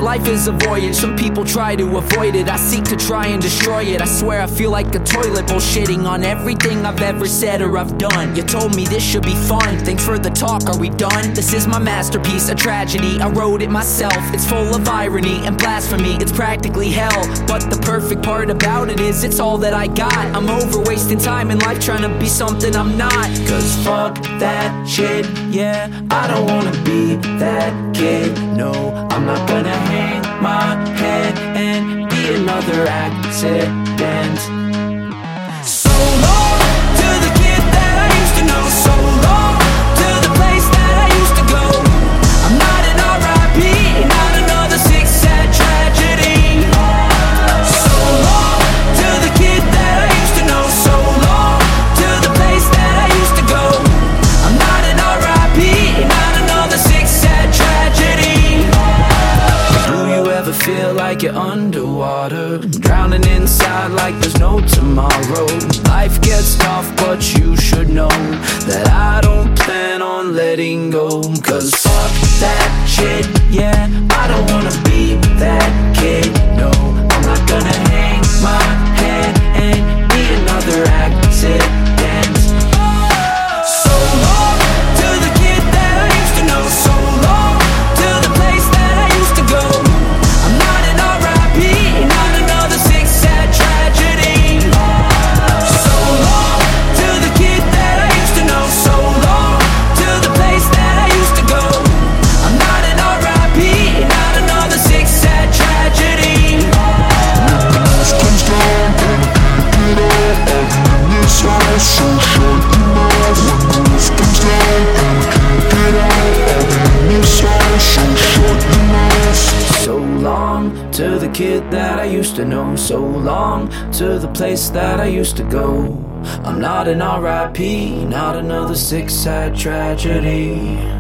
life is a voyage, some people try to avoid it. I seek to try and destroy it. I swear I feel like a toilet, bullshitting on everything I've ever said or I've done. You told me this should be fun, thanks for the talk, are we done? This is my masterpiece, a tragedy, I wrote it myself. It's full of irony and blasphemy, it's practically hell. But the perfect part about it is it's all that I got. I'm over wasting time in life trying to be something I'm not. Cause fuck that shit, yeah, I don't wanna be that kid. No, I'm not gonna hang my head and be another accident. So long to the kid that I used to know. So long to the place that I used to go. I'm not an R.I.P., not another sick, sad tragedy. So long to the kid that I used to know. So long to the place that I used to go. I'm not an R.I.P., not another sick, sad tragedy. Do you ever feel like you're underwater, drowning inside like there's no tomorrow? Life gets tough, but you should know that I don't plan on letting go. Cause fuck that shit, yeah, I don't wanna be that kid. No, I'm not gonna hang my head and be another accident. So long to the kid that I used to know. So long to the place that I used to go. I'm not an R.I.P., not another sick, sad tragedy. So long to the kid that I used to know. So long to the place that I used to go. I'm not an R.I.P., not another sick, sad tragedy. Comes down and get out of this house, so shut your mouth. When the roof comes down and get out of this house, so shut your mouth. So long to the kid that I used to know. So long to the place that I used to go. I'm not an R.I.P., not another sick, sad tragedy.